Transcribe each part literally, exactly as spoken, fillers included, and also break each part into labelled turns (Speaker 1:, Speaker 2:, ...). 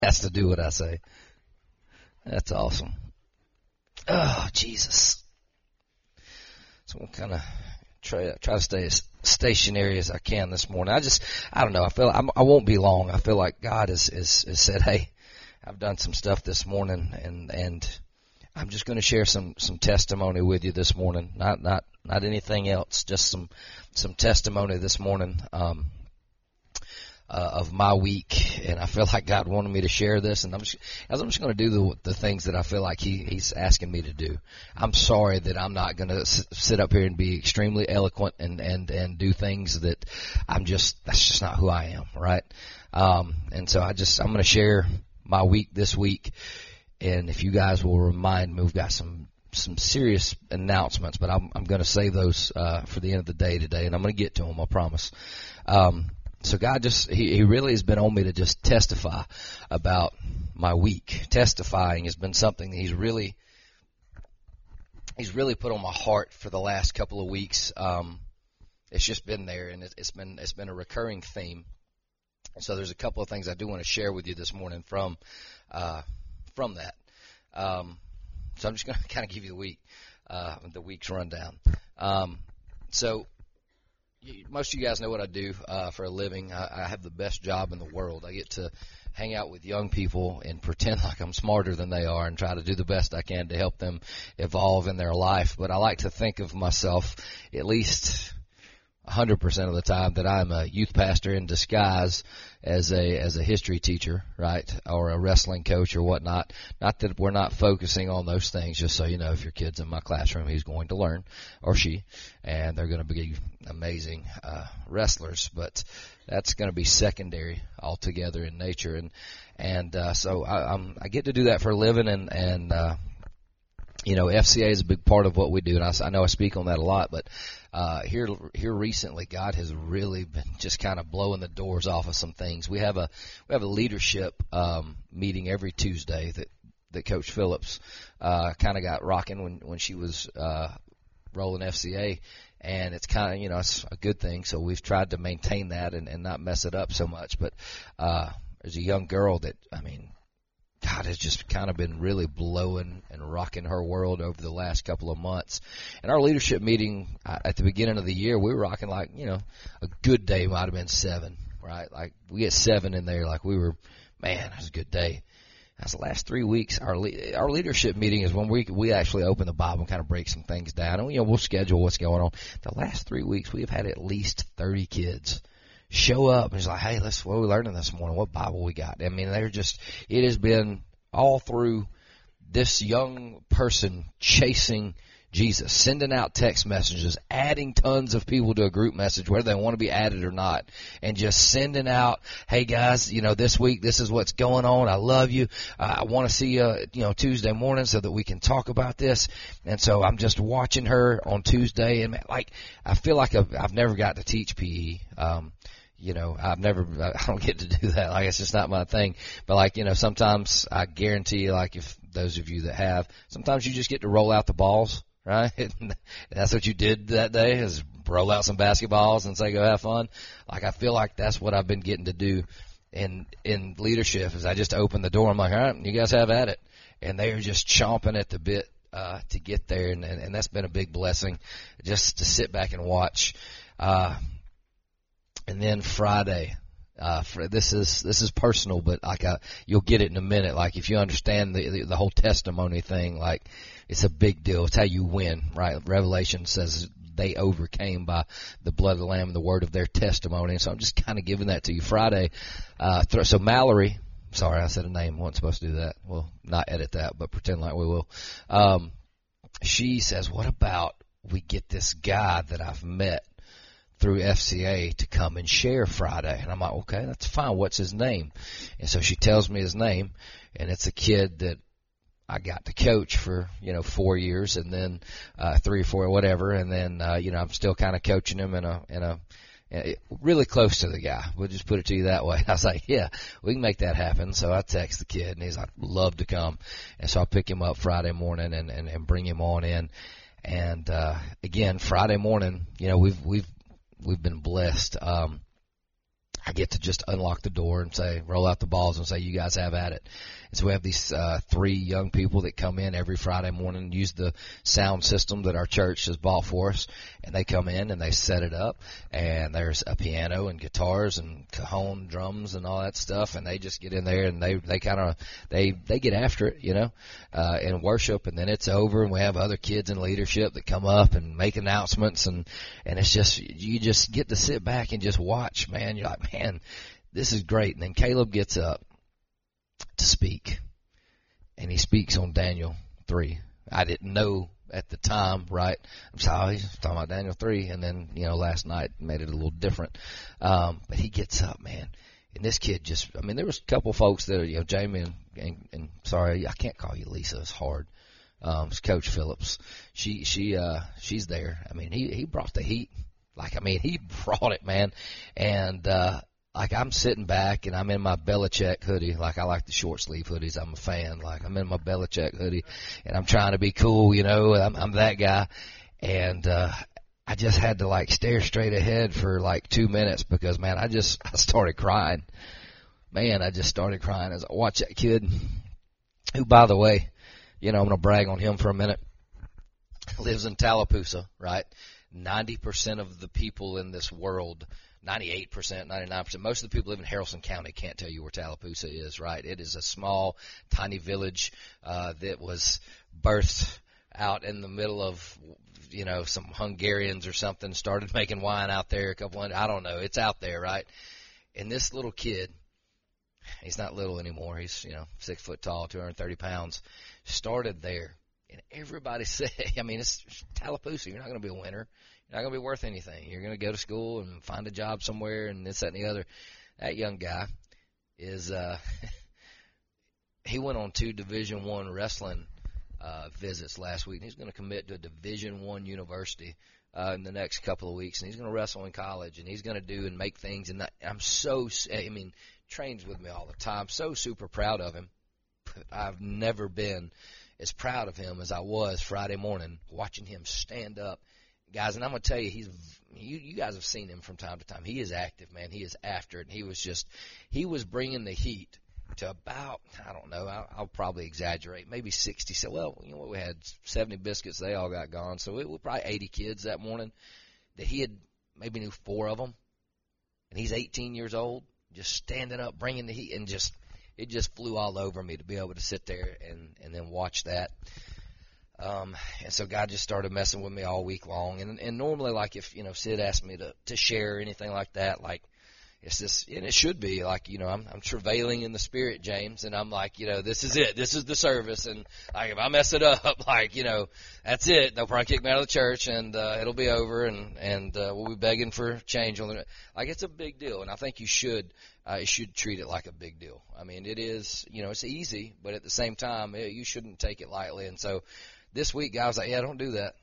Speaker 1: Has to do what I say. That's awesome. Oh, Jesus. So we'll kind of try, try to stay as stationary as I can this morning. I just, I don't know. I feel I'm, I won't be long. I feel like God has, has, has said, hey, I've done some stuff this morning, and, and I'm just going to share some, some testimony with you this morning. Not, not, not anything else. Just some, some testimony this morning. Um, Uh, of my week, and I feel like God wanted me to share this, and I'm just, I'm just going to do the, the things that I feel like he, He's asking me to do. I'm sorry that I'm not going to s- sit up here and be extremely eloquent and, and, and do things that I'm just, that's just not who I am, right? Um, and so I just, I'm going to share my week this week, and if you guys will remind me, we've got some some serious announcements, but I'm, I'm going to save those uh, for the end of the day today, and I'm going to get to them, I promise. Um, So God just, he, he really has been on me to just testify about my week. Testifying has been something that he's really, he's really put on my heart for the last couple of weeks. Um, it's just been there, and it, it's been, it's been a recurring theme. So there's a couple of things I do want to share with you this morning from, uh, from that. Um, so I'm just going to kind of give you the week, uh, the week's rundown. Um, so, most of you guys know what I do uh, for a living. I, I have the best job in the world. I get to hang out with young people and pretend like I'm smarter than they are and try to do the best I can to help them evolve in their life. But I like to think of myself, at least one hundred percent of the time, that I'm a youth pastor in disguise as a as a history teacher, right, or a wrestling coach or whatnot. Not that we're not focusing on those things, just so you know, if your kid's in my classroom, he's going to learn, or she, and they're going to be amazing uh, wrestlers. But that's going to be secondary altogether in nature, and and uh, so I, I'm, I get to do that for a living, and and uh, you know, F C A is a big part of what we do, and I, I know I speak on that a lot, but uh, here here recently, God has really been just kind of blowing the doors off of some things. We have a we have a leadership um, meeting every Tuesday that that Coach Phillips uh, kind of got rocking when when she was uh, rolling F C A, and it's kind of, you know, it's a good thing. So we've tried to maintain that and, and not mess it up so much. But uh, there's a young girl that, I mean, God has just kind of been really blowing and rocking her world over the last couple of months. And our leadership meeting uh, at the beginning of the year, we were rocking like, you know, a good day might have been seven, right? Like we get seven in there, like we were, man, that was a good day. That's the last three weeks. Our le- our leadership meeting is when we we actually open the Bible and kind of break some things down, and you know, we'll schedule what's going on. The last three weeks, we have had at least thirty kids show up and it's like, hey, let's, what are we learning this morning? What Bible we got? I mean, they're just, it has been all through this young person chasing Jesus, sending out text messages, adding tons of people to a group message, whether they want to be added or not, and just sending out, hey guys, you know, this week, this is what's going on. I love you. Uh, I want to see you, you know, Tuesday morning so that we can talk about this. And so I'm just watching her on Tuesday, and man, like, I feel like I've, I've never got to teach P E. Um, You know, I've never, I don't get to do that. Like, it's just not my thing. But like, you know, sometimes I guarantee you, like, if those of you that have, sometimes you just get to roll out the balls, right? That's what you did that day, is roll out some basketballs and say, go have fun. Like, I feel like that's what I've been getting to do in, in leadership, is I just open the door. I'm like, all right, you guys have at it. And they are just chomping at the bit, uh, to get there. And, and, and that's been a big blessing, just to sit back and watch. Uh, And then Friday, uh, for, this is this is personal, but like I, you'll get it in a minute. Like, if you understand the, the the whole testimony thing, like, it's a big deal. It's how you win, right? Revelation says they overcame by the blood of the Lamb and the word of their testimony. And so I'm just kind of giving that to you. Friday, uh, th- so Mallory, sorry, I said a name. I wasn't supposed to do that. We'll not edit that, but pretend like we will. Um, she says, what about we get this guy that I've met through F C A to come and share Friday? And I'm like, okay, that's fine. What's his name? And so she tells me his name, and it's a kid that I got to coach for, you know, four years and then, uh, three or four, whatever. And then, uh, you know, I'm still kind of coaching him in a, in a, in a, really close to the guy. We'll just put it to you that way. I was like, yeah, we can make that happen. So I text the kid, and he's like, love to come. And so I pick him up Friday morning and, and, and bring him on in. And, uh, again, Friday morning, you know, we've, we've, we've been blessed. Um, I get to just unlock the door and say, roll out the balls and say, you guys have at it. And so we have these uh, three young people that come in every Friday morning and use the sound system that our church has bought for us. And they come in and they set it up. And there's a piano and guitars and cajon drums and all that stuff. And they just get in there and they, they kind of, they, they get after it, you know, uh, and worship. And then it's over and we have other kids in leadership that come up and make announcements. And, and it's just, you just get to sit back and just watch, man. You're like, man, this is great. And then Caleb gets up to speak, and he speaks on Daniel three. I didn't know at the time, right? I'm sorry, he's talking about Daniel three, and then, you know, last night made it a little different. Um, but he gets up, man, and this kid just, I mean, there was a couple folks that, you know, Jamie and, and, and sorry, I can't call you Lisa, it's hard. Um, it's Coach Phillips. She, she, uh, she's there. I mean, he, he brought the heat. Like, I mean, he brought it, man. And, uh, like, I'm sitting back and I'm in my Belichick hoodie. Like, I like the short sleeve hoodies. I'm a fan. Like, I'm in my Belichick hoodie and I'm trying to be cool, you know, I'm, I'm that guy. And, uh, I just had to like stare straight ahead for like two minutes because, man, I just, I started crying. Man, I just started crying as I watched that kid who, by the way, you know, I'm going to brag on him for a minute. Lives in Tallapoosa, right? ninety percent of the people in this world, ninety-eight percent, ninety-nine percent, most of the people live in Haralson County can't tell you where Tallapoosa is, right? It is a small, tiny village uh, that was birthed out in the middle of, you know, some Hungarians or something started making wine out there, a couple hundred, I don't know, it's out there, right? And this little kid, he's not little anymore, he's, you know, six foot tall, two hundred thirty pounds, started there. And everybody said, I mean, it's Tallapoosa. You're not going to be a winner. You're not going to be worth anything. You're going to go to school and find a job somewhere and this, that, and the other. That young guy is, uh, he went on two Division One wrestling uh, visits last week. And he's going to commit to a Division One university uh, in the next couple of weeks. And he's going to wrestle in college. And he's going to do and make things. And that, I'm so, I mean, trains with me all the time. So super proud of him. But I've never been as proud of him as I was Friday morning watching him stand up. Guys, and I'm going to tell you, he's you, you guys have seen him from time to time. He is active, man. He is after it. And he was just, he was bringing the heat to about, I don't know, I'll, I'll probably exaggerate, maybe sixty. So, well, you know what, we had seventy biscuits. They all got gone. So it was probably eighty kids that morning that he had maybe knew four of them. And he's eighteen years old, just standing up, bringing the heat, and just, it just flew all over me to be able to sit there and, and then watch that. Um, and so God just started messing with me all week long. And, and normally, like, if, you know, Sid asked me to, to share anything like that, like, it's this, and it should be like, you know, I'm, I'm travailing in the spirit, James, and I'm like, you know, this is it. This is the service. And like, if I mess it up, like, you know, that's it. They'll probably kick me out of the church and, uh, it'll be over and, and, uh, we'll be begging for change on the, like, it's a big deal. And I think you should, uh, you should treat it like a big deal. I mean, it is, you know, it's easy, but at the same time, it, you shouldn't take it lightly. And so this week, guy was like, yeah, don't do that.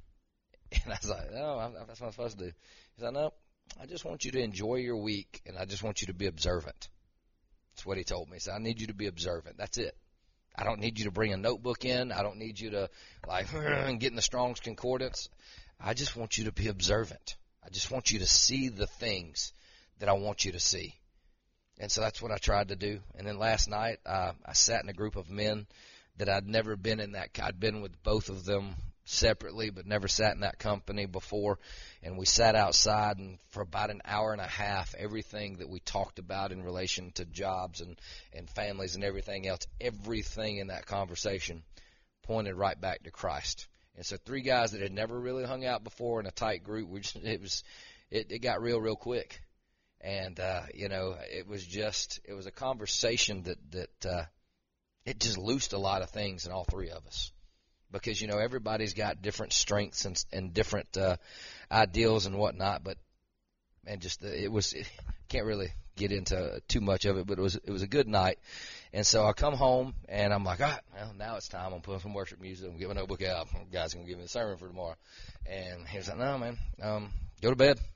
Speaker 1: And I was like, no, I'm, that's what I'm supposed to do. He's like, no. I just want you to enjoy your week, and I just want you to be observant. That's what he told me. He said, I need you to be observant. That's it. I don't need you to bring a notebook in. I don't need you to, like, get in the Strong's Concordance. I just want you to be observant. I just want you to see the things that I want you to see. And so that's what I tried to do. And then last night, uh, I sat in a group of men that I'd never been in that. I'd been with both of them separately, but never sat in that company before. And we sat outside, and for about an hour and a half, everything that we talked about in relation to jobs and, and families and everything else, everything in that conversation pointed right back to Christ. And so three guys that had never really hung out before in a tight group, we just, it was, it, it got real, real quick. And, uh, you know, it was just, it was a conversation that, that, uh, it just loosed a lot of things in all three of us. Because, you know, everybody's got different strengths and, and different uh, ideals and whatnot, but man, just the, it was it, can't really get into too much of it, but it was it was a good night. And so I come home and I'm like, all right, well, now it's time. I'm putting some worship music. I'm getting my notebook out. The guy's gonna give me the sermon for tomorrow. And he was like, no, man, um, go to bed.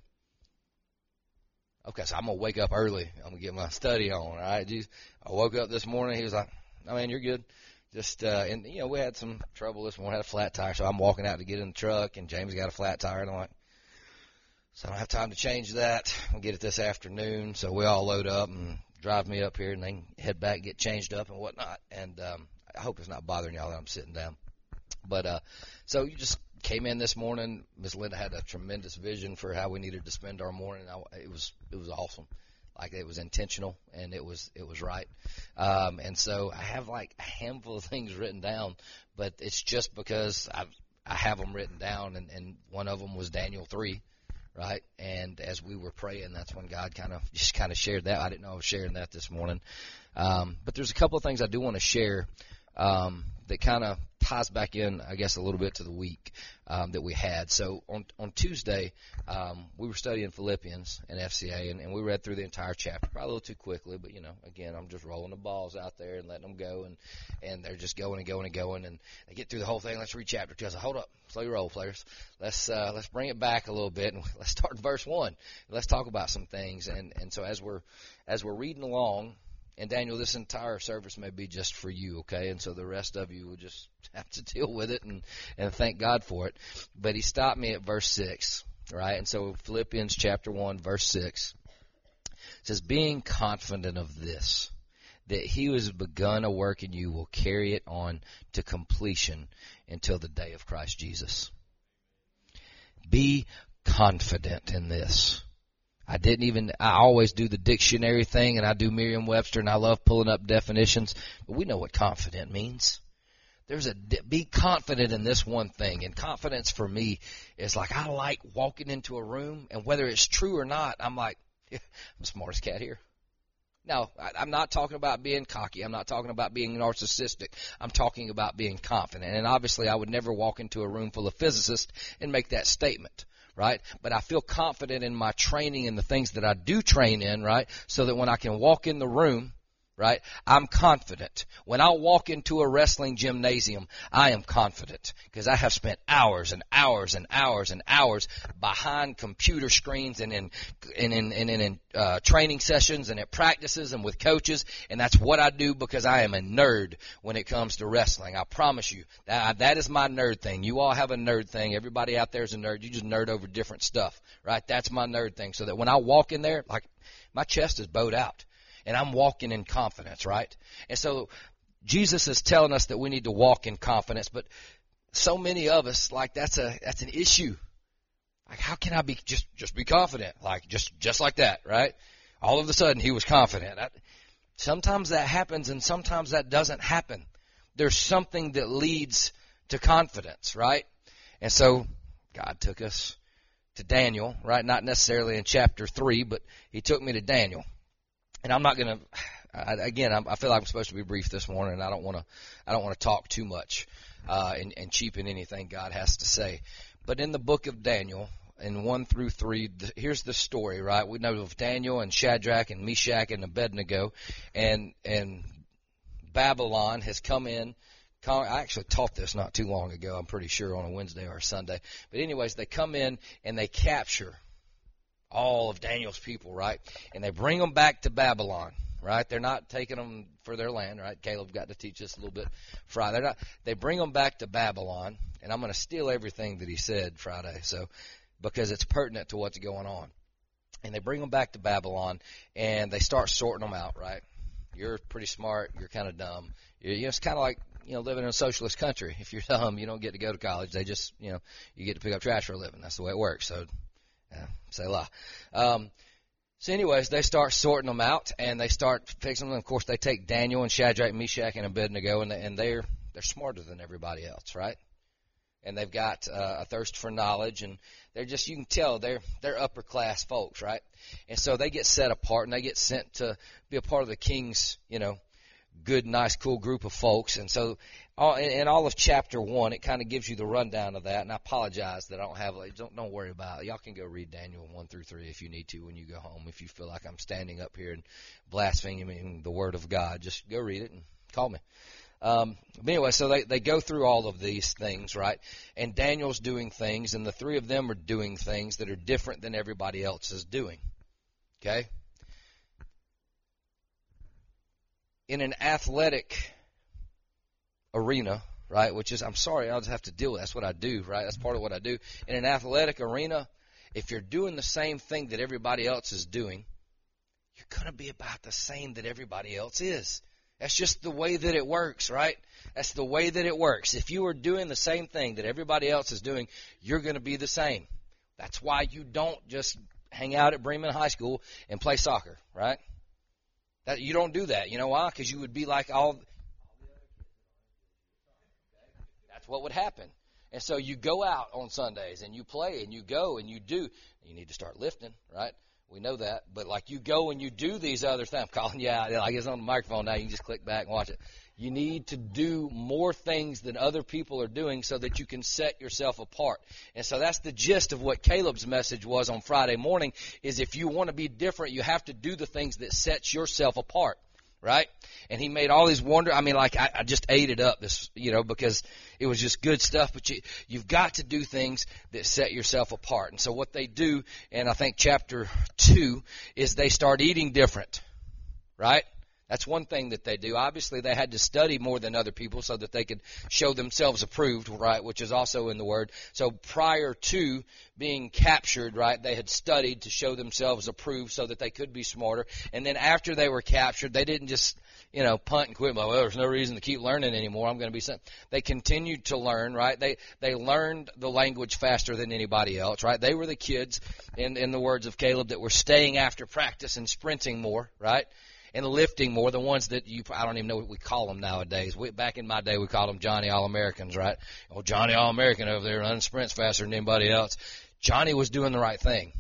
Speaker 1: Okay, so I'm gonna wake up early. I'm gonna get my study on. All right, Jeez. I woke up this morning. He was like, no, man, you're good. Just, uh, and, you know, we had some trouble this morning, had a flat tire, so I'm walking out to get in the truck, and James got a flat tire, and I'm like, So I don't have time to change that. We'll get it this afternoon. So we all load up and drive me up here and then head back, get changed up and whatnot. And um, I hope it's not bothering y'all that I'm sitting down. But uh, so you just came in this morning. Miss Linda had a tremendous vision for how we needed to spend our morning. I, it was it was awesome. Like it was intentional and it was it was right. Um, and so I have like a handful of things written down, but it's just because I've, I have them written down, and, and one of them was Daniel three. Right, and as we were praying, that's when God kind of just kind of shared that. I didn't know I was sharing that this morning, um, but there's a couple of things I do want to share um, that kind of ties back in, I guess, a little bit to the week um, that we had. So on on Tuesday, um, we were studying Philippians in F C A, and, and we read through the entire chapter, probably a little too quickly, but you know, again, I'm just rolling the balls out there and letting them go, and and they're just going and going and going, and they get through the whole thing. Let's read chapter two. I said, hold up, slow your roll, players. Let's uh, let's bring it back a little bit, and let's start in verse one. Let's talk about some things, and and so as we're as we're reading along. And Daniel, this entire service may be just for you, okay? And so the rest of you will just have to deal with it and, and thank God for it. But he stopped me at verse six, right? And so Philippians chapter one, verse six says, being confident of this, that he who has begun a work in you will carry it on to completion until the day of Christ Jesus. Be confident in this. I didn't even, I always do the dictionary thing, and I do Merriam-Webster, and I love pulling up definitions, but we know what confident means. There's a, be confident in this one thing, and confidence for me is like, I like walking into a room, and whether it's true or not, I'm like, yeah, I'm the smartest cat here. Now, I, I'm not talking about being cocky. I'm not talking about being narcissistic. I'm talking about being confident, and obviously I would never walk into a room full of physicists and make that statement. Right? But I feel confident in my training and the things that I do train in, right? So that when I can walk in the room, right, I'm confident. When I walk into a wrestling gymnasium, I am confident because I have spent hours and hours and hours and hours behind computer screens and in and in and in, in uh, training sessions and at practices and with coaches, and that's what I do because I am a nerd when it comes to wrestling. I promise you that that is my nerd thing. You all have a nerd thing. Everybody out there is a nerd. You just nerd over different stuff, right? That's my nerd thing. So that when I walk in there, like my chest is bowed out. And I'm walking in confidence, right? And so Jesus is telling us that we need to walk in confidence, but so many of us, like that's a that's an issue. Like how can I be just just be confident? Like just just like that, right? All of a sudden he was confident. I, sometimes that happens and sometimes that doesn't happen. There's something that leads to confidence, right? And so God took us to Daniel, right? Not necessarily in chapter three, but he took me to Daniel. And I'm not going to, again, I feel like I'm supposed to be brief this morning, and I don't want to, I don't want to talk too much uh, and, and cheapen anything God has to say. But in the book of Daniel, in one through three, here's the story, right? We know of Daniel and Shadrach and Meshach and Abednego, and and Babylon has come in. I actually taught this not too long ago, I'm pretty sure, on a Wednesday or a Sunday. But anyways, they come in and they capture all of Daniel's people, right? And they bring them back to Babylon, right? They're not taking them for their land, right? Caleb got to teach us a little bit Friday. They're not, they bring them back to Babylon, and I'm going to steal everything that he said Friday, so because it's pertinent to what's going on. And they bring them back to Babylon, and they start sorting them out, right? You're pretty smart. You're kind of dumb. You're, you know, it's kind of like, you know, living in a socialist country. If you're dumb, you don't get to go to college. They just, you know, you get to pick up trash for a living. That's the way it works. So, yeah, say la. Um, so anyways, they start sorting them out, and they start fixing them. Of course, they take Daniel and Shadrach, Meshach, and Abednego, and, they, and they're they're smarter than everybody else, right? And they've got uh, a thirst for knowledge, and they're just, you can tell they're they're upper class folks, right? And so they get set apart, and they get sent to be a part of the king's, you know, good, nice, cool group of folks. And so all, in all of chapter one, it kind of gives you the rundown of that. And I apologize that I don't have it. Don't, don't worry about it. Y'all can go read Daniel one through three if you need to when you go home. If you feel like I'm standing up here and blaspheming the word of God, just go read it and call me. Um, but anyway, so they, they go through all of these things, right? And Daniel's doing things, and the three of them are doing things that are different than everybody else is doing. Okay? In an athletic arena, right, which is, I'm sorry, I'll just have to deal with it. That's what I do, right? That's part of what I do. In an athletic arena, if you're doing the same thing that everybody else is doing, you're going to be about the same that everybody else is. That's just the way that it works, right? That's the way that it works. If you are doing the same thing that everybody else is doing, you're going to be the same. That's why you don't just hang out at Bremen High School and play soccer, right? That, you don't do that. You know why? Because you would be like all. That's what would happen. And so you go out on Sundays and you play and you go and you do. You need to start lifting, right? We know that. But like you go and you do these other things. I'm calling you out. Like it's on the microphone now. You can just click back and watch it. You need to do more things than other people are doing so that you can set yourself apart. And so that's the gist of what Caleb's message was on Friday morning, is if you want to be different, you have to do the things that sets yourself apart, right? And he made all these wonder. I mean, like I, I just ate it up, this, you know, because it was just good stuff. But you, you've got to do things that set yourself apart. And so what they do, and I think chapter two, is they start eating different, right? That's one thing that they do. Obviously, they had to study more than other people so that they could show themselves approved, right, which is also in the Word. So prior to being captured, right, they had studied to show themselves approved so that they could be smarter. And then after they were captured, they didn't just, you know, punt and quit. Well, there's no reason to keep learning anymore. I'm going to be sent. They continued to learn, right? They they learned the language faster than anybody else, right? They were the kids, in, in the words of Caleb, that were staying after practice and sprinting more, right? And lifting more, the ones that you, I don't even know what we call them nowadays. We, back in my day, we called them Johnny All-Americans, right? Oh, Johnny All-American over there running sprints faster than anybody else. Johnny was doing the right thing.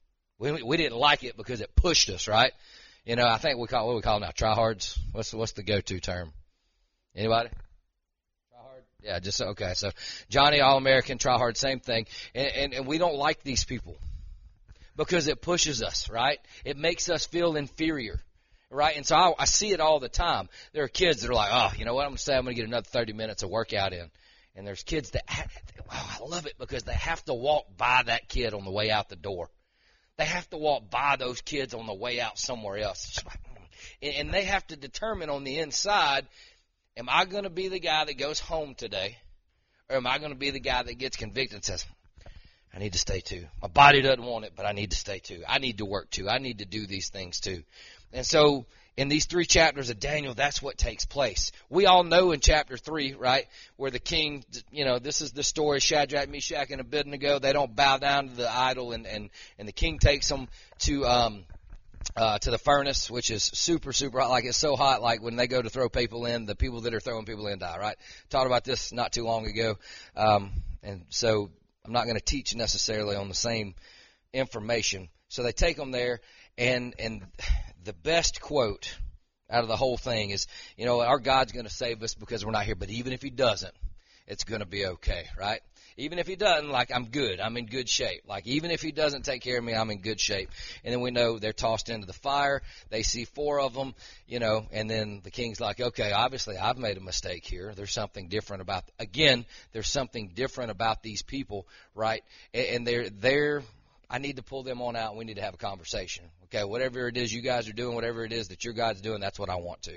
Speaker 1: We we didn't like it because it pushed us, right? You know, I think we call, what do we call them now? Tryhards? What's, what's the go-to term? Anybody? Tryhard? Yeah, just, okay. So Johnny All-American, Tryhard, same thing. And, and, and we don't like these people because it pushes us, right? It makes us feel inferior. Right, and so I, I see it all the time. There are kids that are like, oh, you know what, I'm going to say I'm going to get another thirty minutes of workout in. And there's kids that, have, oh, I love it because they have to walk by that kid on the way out the door. They have to walk by those kids on the way out somewhere else. And, and they have to determine on the inside, am I going to be the guy that goes home today, or am I going to be the guy that gets convicted and says, I need to stay too. My body doesn't want it, but I need to stay too. I need to work too. I need to do these things too. And so in these three chapters of Daniel, that's what takes place. We all know in chapter three, right, where the king, you know, this is the story, Shadrach, Meshach, and Abednego. They don't bow down to the idol, and, and, and the king takes them to um, uh, to the furnace, which is super, super hot. Like it's so hot, like when they go to throw people in, the people that are throwing people in die, right? Talked about this not too long ago. Um, and so I'm not going to teach necessarily on the same information. So they take them there, and and the best quote out of the whole thing is, you know, our God's going to save us because we're not here, but even if he doesn't, it's going to be okay, right? Even if he doesn't, like, I'm good. I'm in good shape. Like, even if he doesn't take care of me, I'm in good shape. And then we know they're tossed into the fire. They see four of them, you know, and then the king's like, okay, obviously I've made a mistake here. There's something different about, again, there's something different about these people, right? And they're, they're, I need to pull them on out, and we need to have a conversation. Okay, whatever it is you guys are doing, whatever it is that your God's doing, that's what I want to.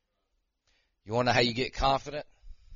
Speaker 1: You want to know how you get confident?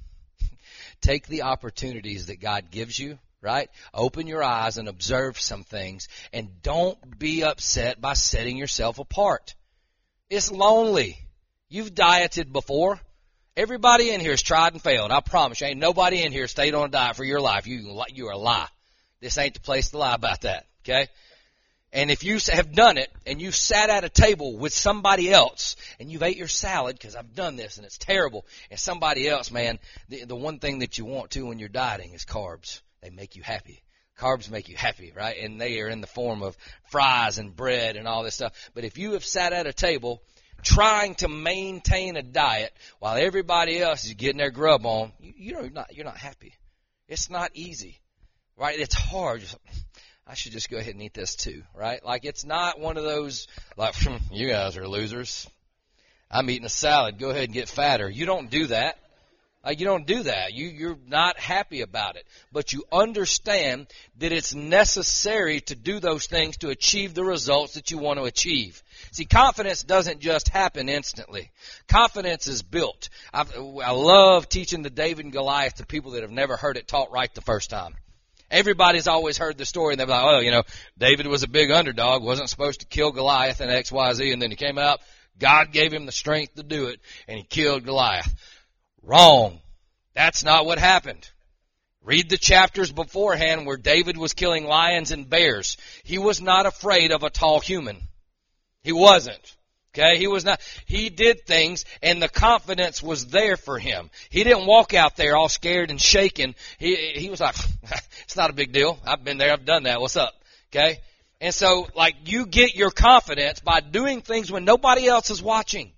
Speaker 1: Take the opportunities that God gives you, right? Open your eyes and observe some things, and don't be upset by setting yourself apart. It's lonely. You've dieted before. Everybody in here has tried and failed. I promise you, ain't nobody in here stayed on a diet for your life. You, you are a lie. This ain't the place to lie about that, okay? And if you have done it, and you sat at a table with somebody else, and you've ate your salad, because I've done this, and it's terrible, and somebody else, man, the, the one thing that you want to when you're dieting is carbs. They make you happy. Carbs make you happy, right? And they are in the form of fries and bread and all this stuff. But if you have sat at a table trying to maintain a diet while everybody else is getting their grub on, you, you know, you're not, you're not happy. It's not easy. Right? It's hard. I should just go ahead and eat this too, right? Like it's not one of those, like, you guys are losers. I'm eating a salad. Go ahead and get fatter. You don't do that. Like you don't do that. You, you're not happy about it. But you understand that it's necessary to do those things to achieve the results that you want to achieve. See, confidence doesn't just happen instantly. Confidence is built. I've, I love teaching the David and Goliath to people that have never heard it taught right the first time. Everybody's always heard the story, and they're like, oh, you know, David was a big underdog, wasn't supposed to kill Goliath and X Y Z, and then he came out, God gave him the strength to do it, and he killed Goliath. Wrong. That's not what happened. Read the chapters beforehand where David was killing lions and bears. He was not afraid of a tall human. He wasn't. Okay, he was not, he did things and the confidence was there for him. He didn't walk out there all scared and shaking. He, he was like, it's not a big deal. I've been there. I've done that. What's up? Okay. And so like you get your confidence by doing things when nobody else is watching.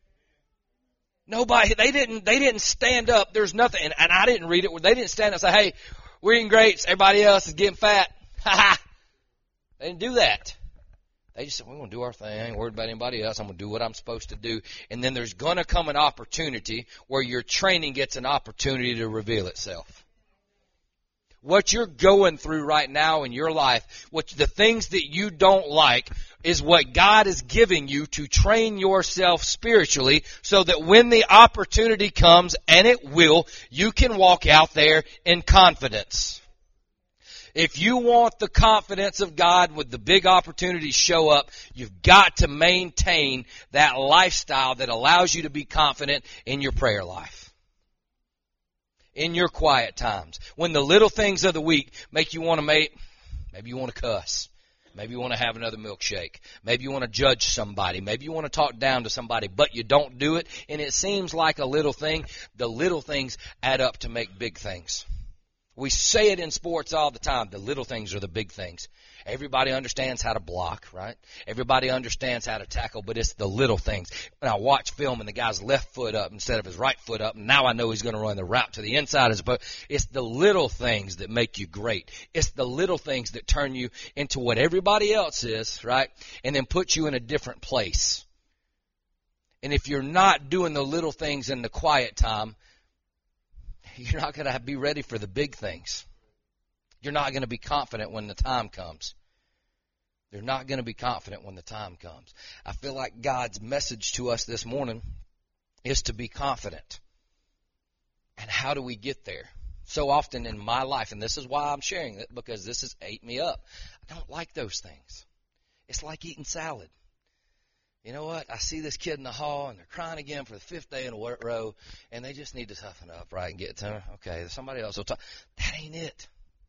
Speaker 1: Nobody, they didn't, they didn't stand up. There's nothing, and, and I didn't read it. They didn't stand up and say, hey, we're eating grapes. Everybody else is getting fat. Ha ha. They didn't do that. They just said, we're going to do our thing. I ain't worried about anybody else. I'm going to do what I'm supposed to do. And then there's going to come an opportunity where your training gets an opportunity to reveal itself. What you're going through right now in your life, what the things that you don't like, is what God is giving you to train yourself spiritually so that when the opportunity comes, and it will, you can walk out there in confidence. If you want the confidence of God when the big opportunities show up, you've got to maintain that lifestyle that allows you to be confident in your prayer life. In your quiet times. When the little things of the week make you want to make, maybe you want to cuss. Maybe you want to have another milkshake. Maybe you want to judge somebody. Maybe you want to talk down to somebody, but you don't do it. And it seems like a little thing. The little things add up to make big things. We say it in sports all the time. The little things are the big things. Everybody understands how to block, right? Everybody understands how to tackle, but it's the little things. When I watch film and the guy's left foot up instead of his right foot up, and now I know he's going to run the route to the inside as opposed. It's the little things that make you great. It's the little things that turn you into what everybody else is, right? And then put you in a different place. And if you're not doing the little things in the quiet time, you're not going to be ready for the big things. You're not going to be confident when the time comes. You're not going to be confident when the time comes. I feel like God's message to us this morning is to be confident. And how do we get there? So often in my life, and this is why I'm sharing it, because this has ate me up. I don't like those things. It's like eating salad. You know what? I see this kid in the hall, and they're crying again for the fifth day in a row, and they just need to toughen up, right, and get to them. Okay, somebody else will talk. That ain't it.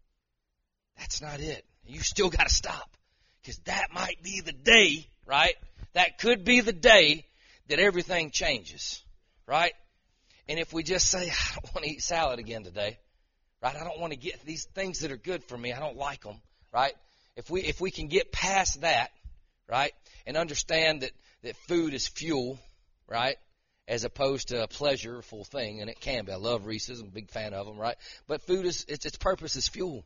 Speaker 1: That's not it. You still got to stop, because that might be the day, right? That could be the day that everything changes, right? And if we just say, I don't want to eat salad again today, right? I don't want to get these things that are good for me. I don't like them, right? If we if we can get past that, right, and understand that, that food is fuel, right, as opposed to a pleasureful thing, and it can be. I love Reese's. I'm a big fan of them, right? But food is, its, its purpose is fuel.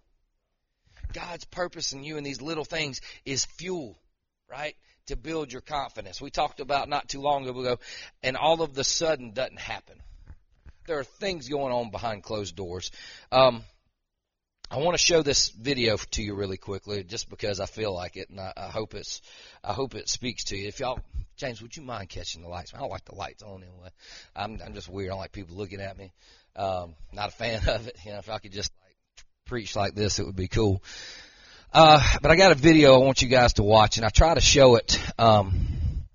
Speaker 1: God's purpose in you in these little things is fuel, right, to build your confidence. We talked about not too long ago, and all of the sudden doesn't happen. There are things going on behind closed doors. Um, I want to show this video to you really quickly, just because I feel like it, and I, I hope it's, I hope it speaks to you. If y'all, James, would you mind catching the lights? I don't like the lights on anyway. I'm, I'm just weird. I don't like people looking at me. Um, not a fan of it. You know, if I could just like preach like this, it would be cool. Uh, but I got a video I want you guys to watch, and I try to show it. Um,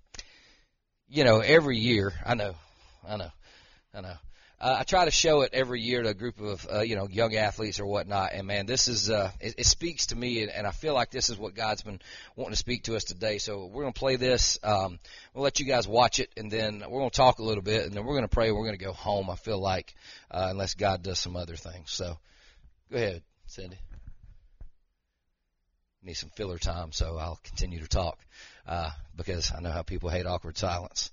Speaker 1: you know, every year. I know, I know, I know. Uh, I try to show it every year to a group of, uh, you know, young athletes or whatnot. And, man, this is, uh, it, it speaks to me, and, and I feel like this is what God's been wanting to speak to us today. So we're going to play this. Um, we'll let you guys watch it, and then we're going to talk a little bit, and then we're going to pray. We're going to go home, I feel like, uh, unless God does some other things. So go ahead, Cindy. Need some filler time, so I'll continue to talk uh, because I know how people hate awkward silence.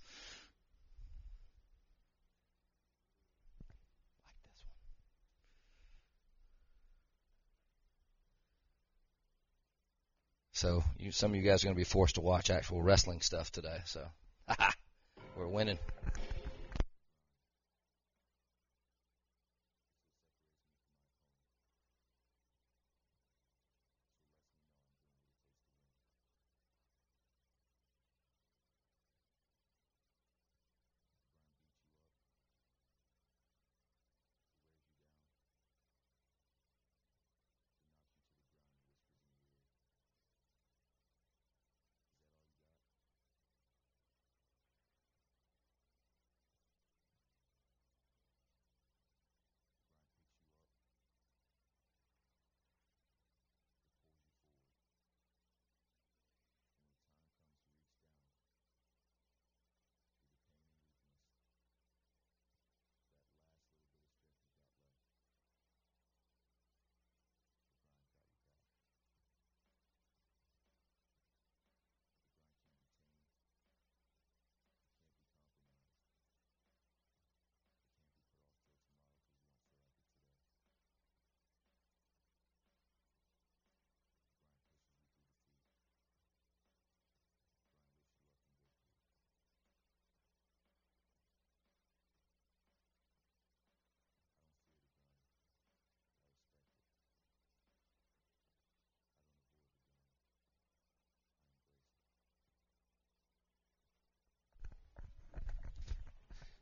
Speaker 1: So you, some of you guys are going to be forced to watch actual wrestling stuff today. So we're winning.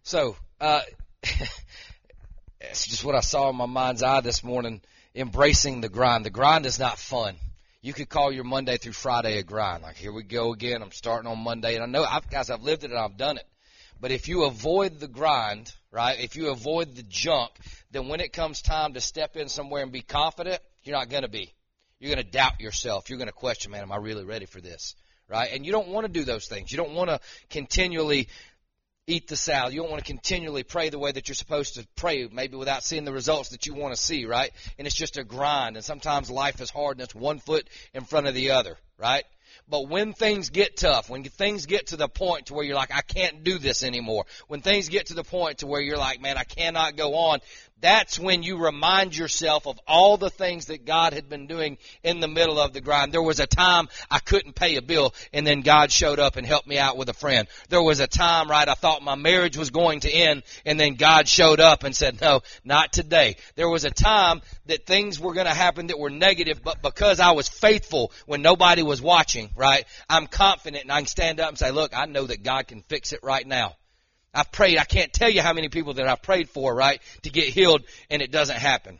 Speaker 1: So, uh, it's just what I saw in my mind's eye this morning, embracing the grind. The grind is not fun. You could call your Monday through Friday a grind. Like, here we go again. I'm starting on Monday. And I know, I've, guys, I've lived it and I've done it. But if you avoid the grind, right, if you avoid the junk, then when it comes time to step in somewhere and be confident, you're not going to be. You're going to doubt yourself. You're going to question, man, am I really ready for this, right? And you don't want to do those things. You don't want to continually eat the salad. You don't want to continually pray the way that you're supposed to pray, maybe without seeing the results that you want to see, right? And it's just a grind. And sometimes life is hard and it's one foot in front of the other, right? But when things get tough, when things get to the point to where you're like, I can't do this anymore, when things get to the point to where you're like, man, I cannot go on, that's when you remind yourself of all the things that God had been doing in the middle of the grind. There was a time I couldn't pay a bill, and then God showed up and helped me out with a friend. There was a time, right, I thought my marriage was going to end, and then God showed up and said, no, not today. There was a time that things were going to happen that were negative, but because I was faithful when nobody was watching, right, I'm confident and I can stand up and say, look, I know that God can fix it right now. I've prayed. I can't tell you how many people that I've prayed for, right, to get healed, and it doesn't happen.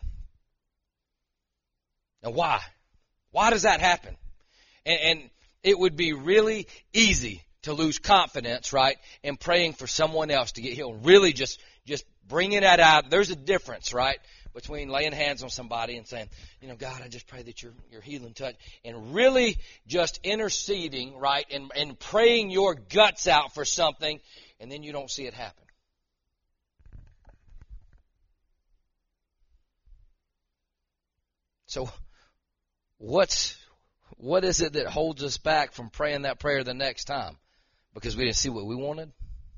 Speaker 1: Now, why? Why does that happen? And, and it would be really easy to lose confidence, right, in praying for someone else to get healed. Really just, just bringing that out. There's a difference, right, between laying hands on somebody and saying, you know, God, I just pray that your your healing touch, and really just interceding, right, and, and praying your guts out for something, and then you don't see it happen. So what's what is it that holds us back from praying that prayer the next time? Because we didn't see what we wanted?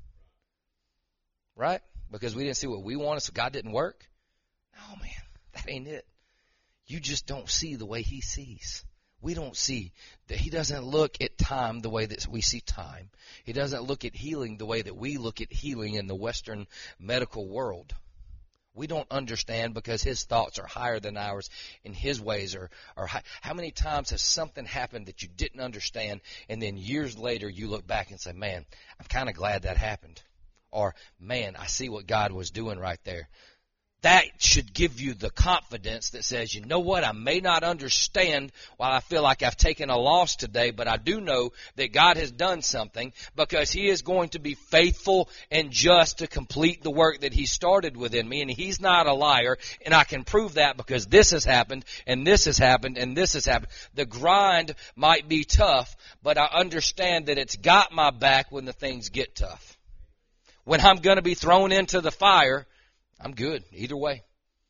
Speaker 1: Right? Because we didn't see what we wanted, so God didn't work? No, man, that ain't it. You just don't see the way he sees. We don't see that he doesn't look at time the way that we see time. He doesn't look at healing the way that we look at healing in the Western medical world. We don't understand because his thoughts are higher than ours and his ways are, are high. How many times has something happened that you didn't understand, and then years later you look back and say, man, I'm kind of glad that happened. Or, man, I see what God was doing right there. That should give you the confidence that says, you know what, I may not understand why I feel like I've taken a loss today, but I do know that God has done something, because he is going to be faithful and just to complete the work that he started within me, and he's not a liar, and I can prove that because this has happened, and this has happened, and this has happened. The grind might be tough, but I understand that it's got my back when the things get tough. When I'm going to be thrown into the fire, I'm good either way.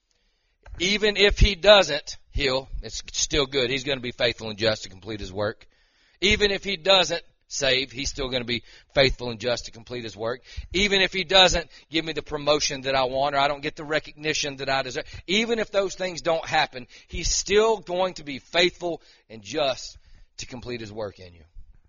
Speaker 1: Even if he doesn't heal, it's still good. He's going to be faithful and just to complete his work. Even if he doesn't save, he's still going to be faithful and just to complete his work. Even if he doesn't give me the promotion that I want, or I don't get the recognition that I deserve, even if those things don't happen, he's still going to be faithful and just to complete his work in you.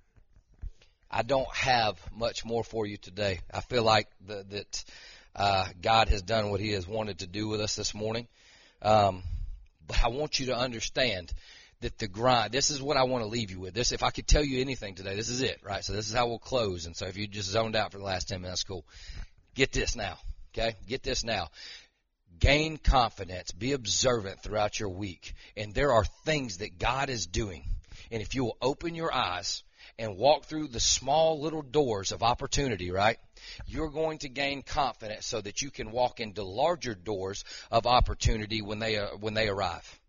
Speaker 1: I don't have much more for you today. I feel like the, that uh, God has done what he has wanted to do with us this morning. Um, but I want you to understand that the grind, this is what I want to leave you with. This, if I could tell you anything today, this is it, right? So this is how we'll close. And so if you just zoned out for the last ten minutes, cool. Get this now, okay? Get this now. Gain confidence. Be observant throughout your week. And there are things that God is doing. And if you will open your eyes and walk through the small little doors of opportunity, right, you're going to gain confidence so that you can walk into larger doors of opportunity when they uh, when they arrive.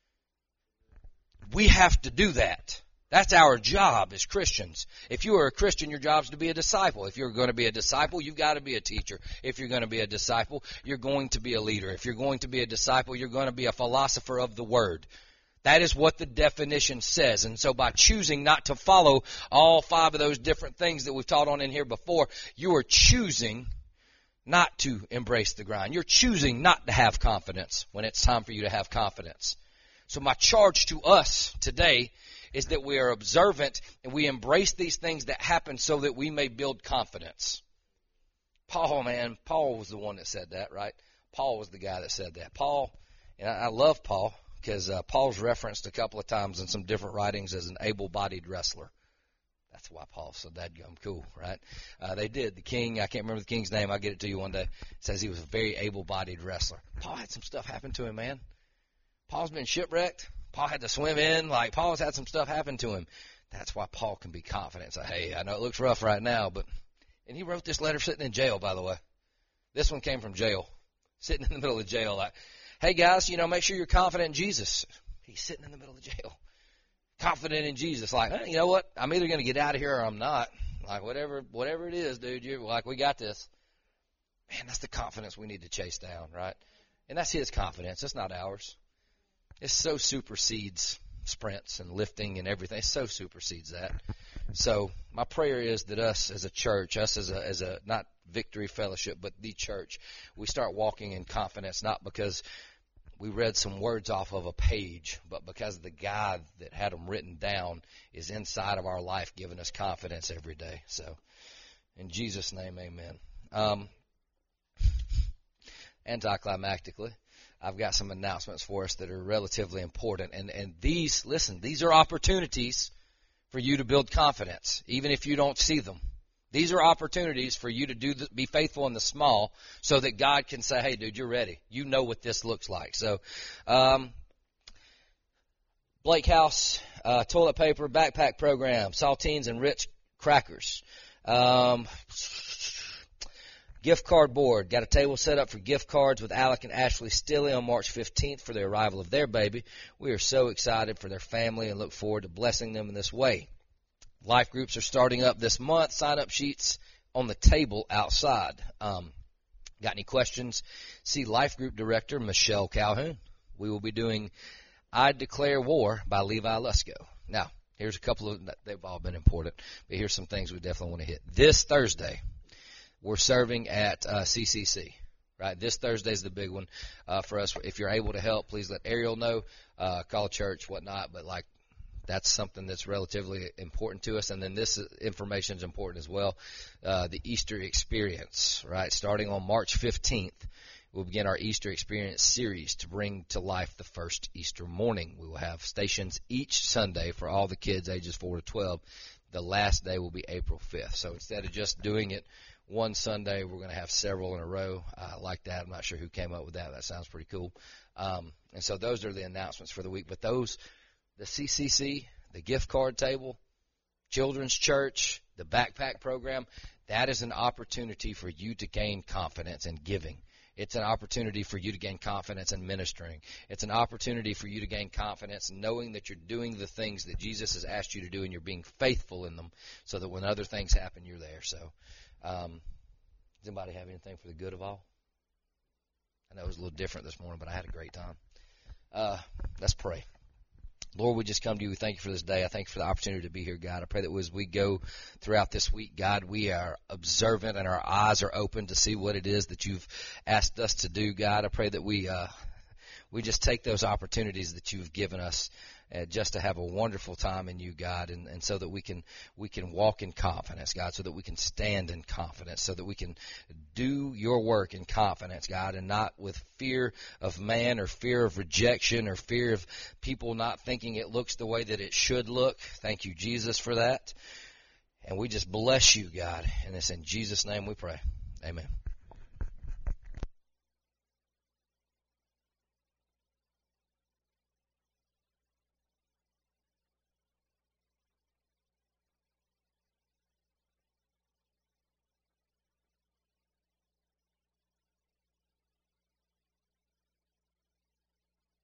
Speaker 1: We have to do that. That's our job as Christians. If you are a Christian, your job is to be a disciple. If you're going to be a disciple, you've got to be a teacher. If you're going to be a disciple, you're going to be a leader. If you're going to be a disciple, you're going to be a philosopher of the word. That is what the definition says. And so by choosing not to follow all five of those different things that we've taught on in here before, you are choosing not to embrace the grind. You're choosing not to have confidence when it's time for you to have confidence. So my charge to us today is that we are observant and we embrace these things that happen so that we may build confidence. Paul, man, Paul was the one that said that, right? Paul was the guy that said that. Paul, and I love Paul, because uh, Paul's referenced a couple of times in some different writings as an able-bodied wrestler. That's why Paul's so dadgum cool, right? Uh, they did. The king, I can't remember the king's name. I'll get it to you one day. It says he was a very able-bodied wrestler. Paul had some stuff happen to him, man. Paul's been shipwrecked. Paul had to swim in. Like, Paul's had some stuff happen to him. That's why Paul can be confident. Say, hey, I know it looks rough right now, but, and he wrote this letter sitting in jail, by the way. This one came from jail, sitting in the middle of jail. Like, hey, guys, you know, make sure you're confident in Jesus. He's sitting in the middle of jail, confident in Jesus. Like, hey, you know what? I'm either going to get out of here or I'm not. Like, whatever, whatever it is, dude, you're like, we got this. Man, that's the confidence we need to chase down, right? And that's his confidence. It's not ours. It so supersedes sprints and lifting and everything. It so supersedes that. So my prayer is that us as a church, us as a, as a, not Victory Fellowship, but the church, we start walking in confidence, not because we read some words off of a page, but because the guy that had them written down is inside of our life, giving us confidence every day. So in Jesus' name, amen. Um, anticlimactically, I've got some announcements for us that are relatively important. And, and these, listen, these are opportunities for you to build confidence, even if you don't see them. These are opportunities for you to do the, be faithful in the small so that God can say, hey, dude, you're ready. You know what this looks like. So, um, Blake House, uh, toilet paper, backpack program, saltines and Ritz crackers. Um, Gift card board. Got a table set up for gift cards with Alec and Ashley Stilley on March fifteenth for the arrival of their baby. We are so excited for their family and look forward to blessing them in this way. Life groups are starting up this month. Sign-up sheets on the table outside. Um, got any questions? See Life Group Director Michelle Calhoun. We will be doing I Declare War by Levi Lusko. Now, here's a couple of, they've all been important, but here's some things we definitely want to hit. This Thursday, we're serving at uh, C C C, right? This Thursday is the big one uh, for us. If you're able to help, please let Ariel know, uh, call church, whatnot. But, like, that's something that's relatively important to us. And then this information is important as well, uh, the Easter experience, right? Starting on March fifteenth, we'll begin our Easter experience series to bring to life the first Easter morning. We will have stations each Sunday for all the kids ages four to twelve. The last day will be April fifth. So instead of just doing it one Sunday, we're going to have several in a row uh, like that. I'm not sure who came up with that. That sounds pretty cool. Um, and so those are the announcements for the week. But those, the C C C, the gift card table, children's church, the backpack program, that is an opportunity for you to gain confidence in giving. It's an opportunity for you to gain confidence in ministering. It's an opportunity for you to gain confidence knowing that you're doing the things that Jesus has asked you to do and you're being faithful in them so that when other things happen, you're there. So, um, does anybody have anything for the good of all? I know it was a little different this morning, but I had a great time. Uh, let's pray. Lord, we just come to you. We thank you for this day. I thank you for the opportunity to be here, God. I pray that as we go throughout this week, God, we are observant and our eyes are open to see what it is that you've asked us to do, God. I pray that we uh, we just take those opportunities that you've given us uh, just to have a wonderful time in you, God, and, and so that we can we can walk in confidence, God, so that we can stand in confidence, so that we can do your work in confidence, God, and not with fear of man or fear of rejection or fear of people not thinking it looks the way that it should look. Thank you, Jesus, for that. And we just bless you, God, and it's in Jesus' name we pray. Amen.